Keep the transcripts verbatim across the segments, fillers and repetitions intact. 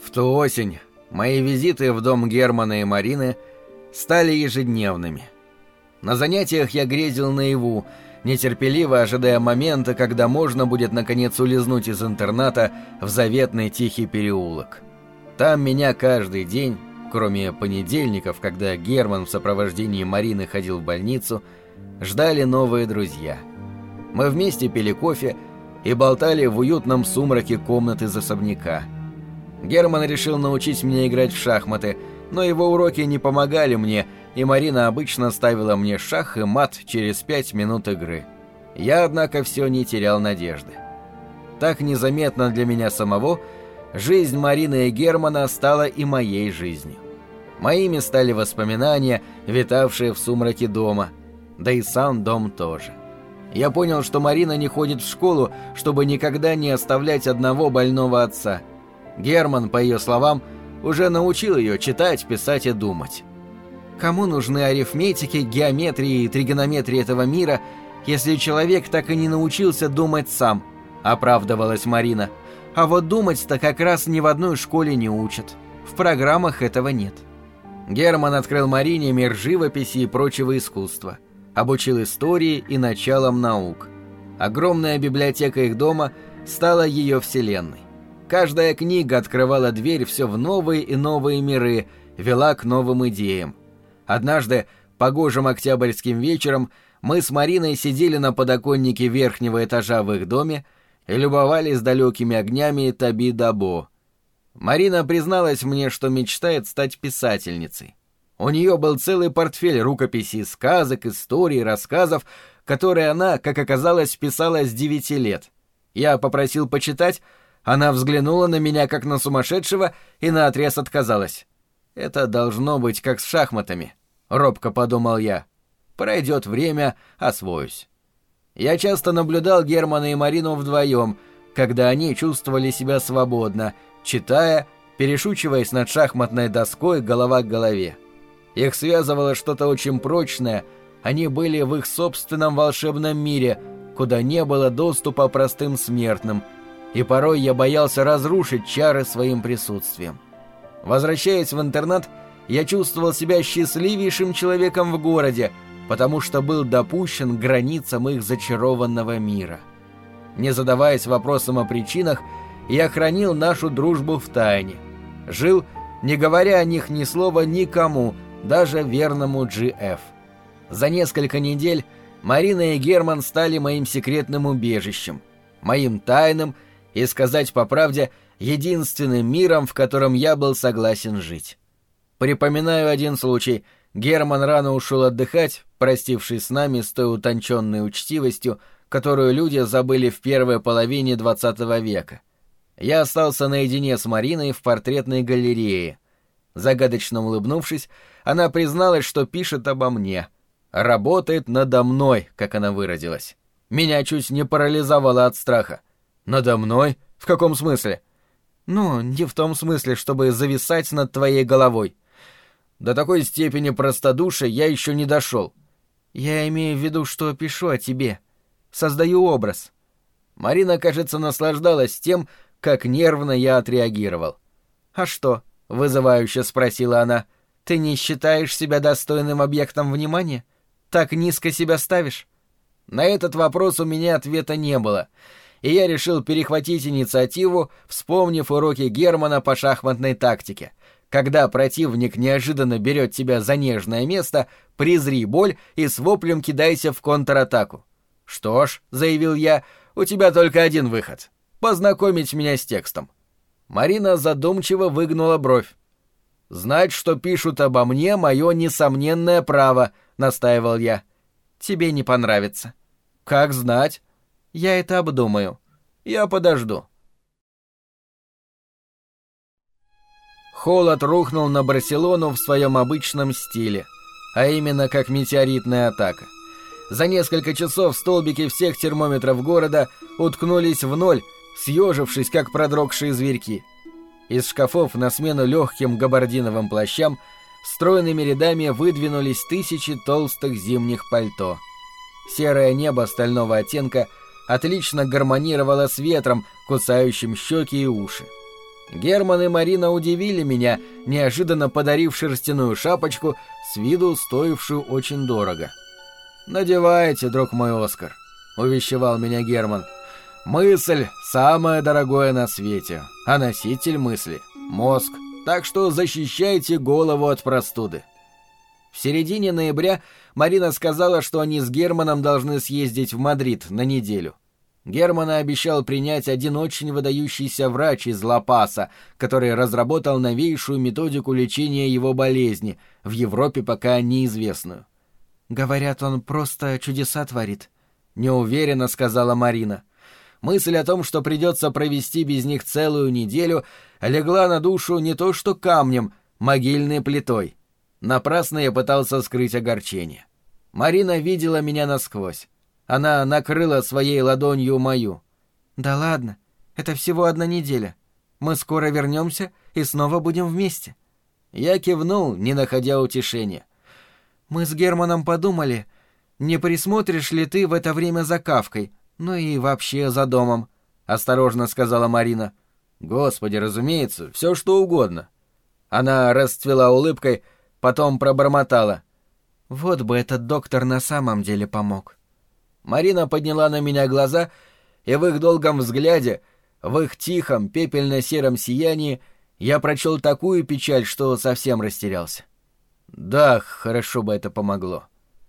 В ту осень мои визиты в дом Германа и Марины стали ежедневными. На занятиях я грезил наяву, нетерпеливо ожидая момента, когда можно будет наконец улизнуть из интерната в заветный тихий переулок. Там меня каждый день, кроме понедельников, когда Герман в сопровождении Марины ходил в больницу, ждали новые друзья. Мы вместе пили кофе и болтали в уютном сумраке комнаты из особняка. Герман решил научить меня играть в шахматы, но его уроки не помогали мне, и Марина обычно ставила мне шах и мат через пять минут игры. Я, однако, все не терял надежды. Так незаметно для меня самого жизнь Марины и Германа стала и моей жизнью. Моими стали воспоминания, витавшие в сумраке дома, да и сам дом тоже. Я понял, что Марина не ходит в школу, чтобы никогда не оставлять одного больного отца. Герман, по ее словам, уже научил ее читать, писать и думать. Кому нужны арифметики, геометрии и тригонометрии этого мира, если человек так и не научился думать сам, оправдывалась Марина. А вот думать-то как раз ни в одной школе не учат. В программах этого нет. Герман открыл Марине мир живописи и прочего искусства. Обучил истории и началам наук. Огромная библиотека их дома стала ее вселенной. Каждая книга открывала дверь все в новые и новые миры, вела к новым идеям. Однажды, погожим октябрьским вечером, мы с Мариной сидели на подоконнике верхнего этажа в их доме и любовались далекими огнями Таби-Дабо. Марина призналась мне, что мечтает стать писательницей. У нее был целый портфель рукописей, сказок, историй, рассказов, которые она, как оказалось, писала с девяти лет. Я попросил почитать. Она взглянула на меня как на сумасшедшего и наотрез отказалась. «Это должно быть как с шахматами», — робко подумал я. «Пройдет время, освоюсь». Я часто наблюдал Германа и Марину вдвоем, когда они чувствовали себя свободно, читая, перешучиваясь над шахматной доской голова к голове. Их связывало что-то очень прочное, они были в их собственном волшебном мире, куда не было доступа простым смертным, и порой я боялся разрушить чары своим присутствием. Возвращаясь в интернат, я чувствовал себя счастливейшим человеком в городе, потому что был допущен к границам их зачарованного мира. Не задаваясь вопросом о причинах, я хранил нашу дружбу в тайне. Жил, не говоря о них ни слова никому, даже верному Джи Эф. За несколько недель Марина и Герман стали моим секретным убежищем, моим тайным и, сказать по правде, единственным миром, в котором я был согласен жить. Припоминаю один случай. Герман рано ушел отдыхать, простившись с нами с той утонченной учтивостью, которую люди забыли в первой половине двадцатого века. Я остался наедине с Мариной в портретной галерее. Загадочно улыбнувшись, она призналась, что пишет обо мне. «Работает надо мной», как она выразилась. Меня чуть не парализовало от страха. «Надо мной? В каком смысле?» «Ну, не в том смысле, чтобы зависать над твоей головой. До такой степени простодушия я еще не дошел. Я имею в виду, что пишу о тебе. Создаю образ». Марина, кажется, наслаждалась тем, как нервно я отреагировал. «А что?» — вызывающе спросила она. «Ты не считаешь себя достойным объектом внимания? Так низко себя ставишь?» На этот вопрос у меня ответа не было, и я решил перехватить инициативу, вспомнив уроки Германа по шахматной тактике. Когда противник неожиданно берет тебя за нежное место, презри боль и с воплем кидайся в контратаку. «Что ж», — заявил я, — «у тебя только один выход — познакомить меня с текстом». Марина задумчиво выгнула бровь. «Знать, что пишут обо мне, мое несомненное право», — настаивал я. «Тебе не понравится». «Как знать?» «Я это обдумаю. Я подожду». Холод рухнул на Барселону в своем обычном стиле, а именно как метеоритная атака. За несколько часов столбики всех термометров города уткнулись в ноль, съежившись, как продрогшие зверьки. Из шкафов на смену легким габардиновым плащам стройными рядами выдвинулись тысячи толстых зимних пальто. Серое небо стального оттенка отлично гармонировало с ветром, кусающим щеки и уши. Герман и Марина удивили меня, неожиданно подарив шерстяную шапочку, с виду стоившую очень дорого. «Надевайте, друг мой Оскар», — увещевал меня Герман. «Мысль — самое дорогое на свете, а носитель мысли — мозг, так что защищайте голову от простуды». В середине ноября Марина сказала, что они с Германом должны съездить в Мадрид на неделю. Германа обещал принять один очень выдающийся врач из Ла-Паса, который разработал новейшую методику лечения его болезни, в Европе пока неизвестную. «Говорят, он просто чудеса творит», — неуверенно сказала Марина. Мысль о том, что придется провести без них целую неделю, легла на душу не то что камнем, могильной плитой. Напрасно я пытался скрыть огорчение. Марина видела меня насквозь. Она накрыла своей ладонью мою. «Да ладно, это всего одна неделя. Мы скоро вернемся и снова будем вместе». Я кивнул, не находя утешения. «Мы с Германом подумали, не присмотришь ли ты в это время за Кавкой, ну и вообще за домом», — осторожно сказала Марина. «Господи, разумеется, все что угодно». Она расцвела улыбкой, потом пробормотала. «Вот бы этот доктор на самом деле помог». Марина подняла на меня глаза, и в их долгом взгляде, в их тихом пепельно-сером сиянии я прочел такую печаль, что совсем растерялся. Да, хорошо бы это помогло.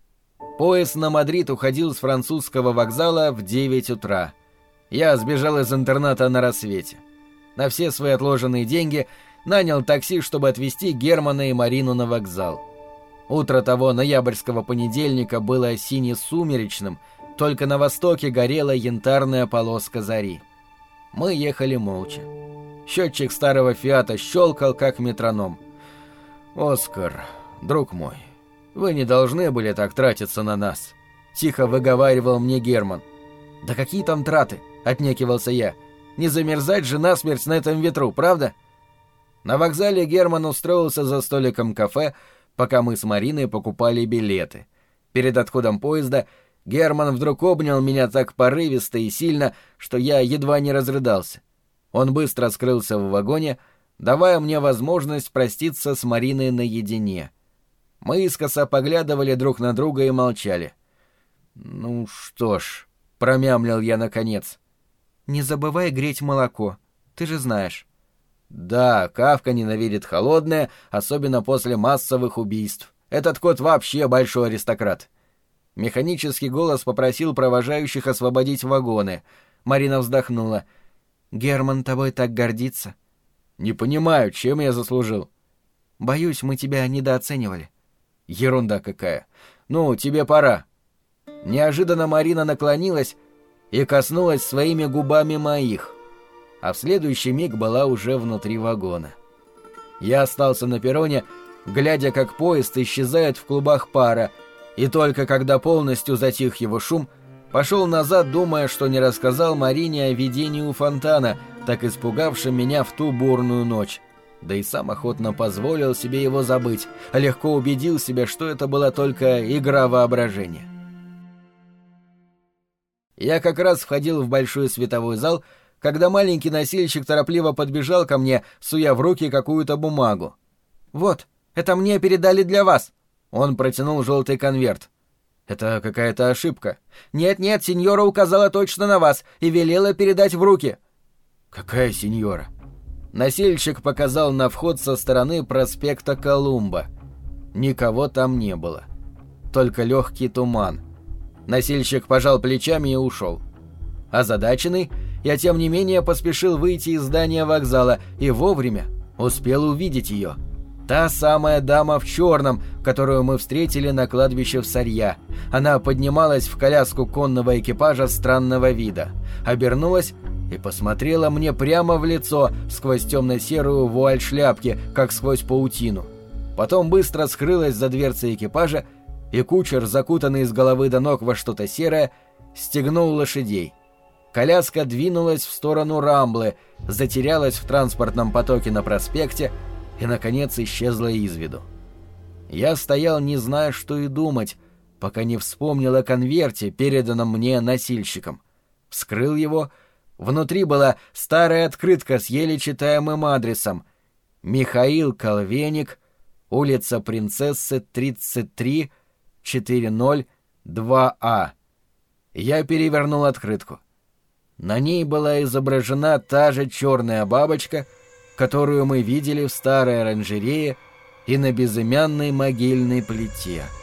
Поезд на Мадрид уходил с французского вокзала в девять утра. Я сбежал из интерната на рассвете. На все свои отложенные деньги нанял такси, чтобы отвезти Германа и Марину на вокзал. Утро того ноябрьского понедельника было сине-сумеречным, только на востоке горела янтарная полоска зари. Мы ехали молча. Счетчик старого «Фиата» щелкал, как метроном. «Оскар, друг мой, вы не должны были так тратиться на нас», — тихо выговаривал мне Герман. «Да какие там траты?» — отнекивался я. «Не замерзать же насмерть на этом ветру, правда?» На вокзале Герман устроился за столиком кафе, пока мы с Мариной покупали билеты. Перед отходом поезда Герман вдруг обнял меня так порывисто и сильно, что я едва не разрыдался. Он быстро скрылся в вагоне, давая мне возможность проститься с Мариной наедине. Мы искоса поглядывали друг на друга и молчали. «Ну что ж», — промямлил я наконец. «Не забывай греть молоко, ты же знаешь». «Да, Кафка ненавидит холодное, особенно после массовых убийств. Этот кот вообще большой аристократ». Механический голос попросил провожающих освободить вагоны. Марина вздохнула. «Герман тобой так гордится». «Не понимаю, чем я заслужил». «Боюсь, мы тебя недооценивали». «Ерунда какая. Ну, тебе пора». Неожиданно Марина наклонилась и коснулась своими губами моих, а в следующий миг была уже внутри вагона. Я остался на перроне, глядя, как поезд исчезает в клубах пара, и только когда полностью затих его шум, пошел назад, думая, что не рассказал Марине о видении у фонтана, так испугавшем меня в ту бурную ночь. Да и сам охотно позволил себе его забыть, а легко убедил себя, что это была только игра воображения. Я как раз входил в большой световой зал, когда маленький носильщик торопливо подбежал ко мне, суя в руки какую-то бумагу. «Вот, это мне передали для вас». Он протянул желтый конверт. «Это какая-то ошибка». «Нет-нет, сеньора указала точно на вас и велела передать в руки». «Какая сеньора?» Носильщик показал на вход со стороны проспекта Колумба. Никого там не было. Только легкий туман. Носильщик пожал плечами и ушел. Озадаченный, я тем не менее поспешил выйти из здания вокзала и вовремя успел увидеть ее. Та самая дама в черном, которую мы встретили на кладбище в Сарья. Она поднималась в коляску конного экипажа странного вида, обернулась и посмотрела мне прямо в лицо сквозь темно-серую вуаль шляпки, как сквозь паутину. Потом быстро скрылась за дверцей экипажа, и кучер, закутанный с головы до ног во что-то серое, стегнул лошадей. Коляска двинулась в сторону Рамблы, затерялась в транспортном потоке на проспекте и, наконец, исчезла из виду. Я стоял, не зная, что и думать, пока не вспомнил о конверте, переданном мне носильщиком. Вскрыл его, Внутри была старая открытка с еле читаемым адресом: Михаил Колвеник, улица Принцессы, тридцать три, четыреста два А. Я перевернул открытку. На ней была изображена та же черная бабочка, которую мы видели в старой оранжерее и на безымянной могильной плите.